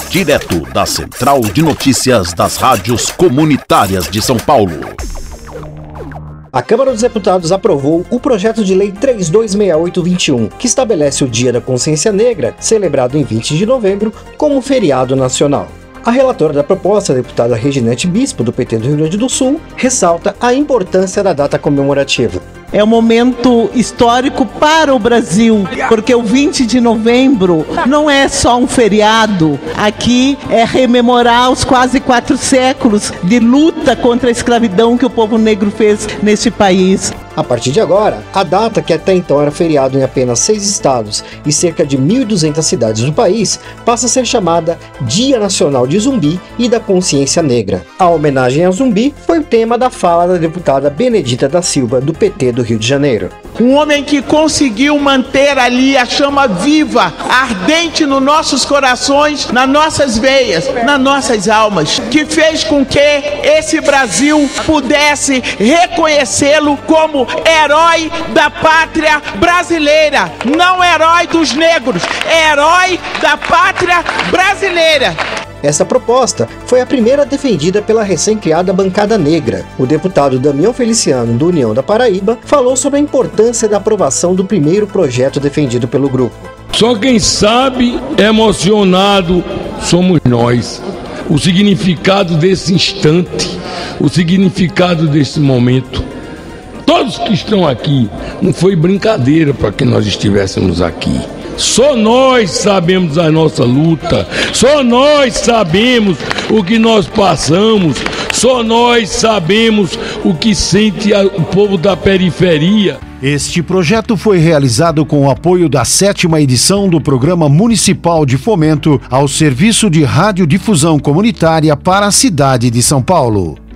direto da Central de Notícias das Rádios Comunitárias de São Paulo. A Câmara dos Deputados aprovou o projeto de lei 326821, que estabelece o Dia da Consciência Negra, celebrado em 20 de novembro, como feriado nacional. A relatora da proposta, a deputada Reginete Bispo, do PT do Rio Grande do Sul, ressalta a importância da data comemorativa. É um momento histórico para o Brasil, porque o 20 de novembro não é só um feriado. Aqui é rememorar os quase 4 séculos de luta contra a escravidão que o povo negro fez neste país. A partir de agora, a data, que até então era feriado em apenas 6 estados e cerca de 1.200 cidades do país, passa a ser chamada Dia Nacional de Zumbi e da Consciência Negra. A homenagem a Zumbi foi o tema da fala da deputada Benedita da Silva, do PT do Rio de Janeiro. Um homem que conseguiu manter ali a chama viva, ardente nos nossos corações, nas nossas veias, nas nossas almas, que fez com que esse Brasil pudesse reconhecê-lo como herói da pátria brasileira, não herói dos negros, herói da pátria brasileira. Essa proposta foi a primeira defendida pela recém-criada Bancada Negra. O deputado Damião Feliciano, do União da Paraíba, falou sobre a importância da aprovação do primeiro projeto defendido pelo grupo. Só quem sabe, emocionado, somos nós. O significado desse instante, o significado desse momento. Todos que estão aqui, não foi brincadeira para que nós estivéssemos aqui. Só nós sabemos a nossa luta, só nós sabemos o que nós passamos, só nós sabemos o que sente o povo da periferia. Este projeto foi realizado com o apoio da 7ª edição do Programa Municipal de Fomento ao Serviço de Radiodifusão Comunitária para a cidade de São Paulo.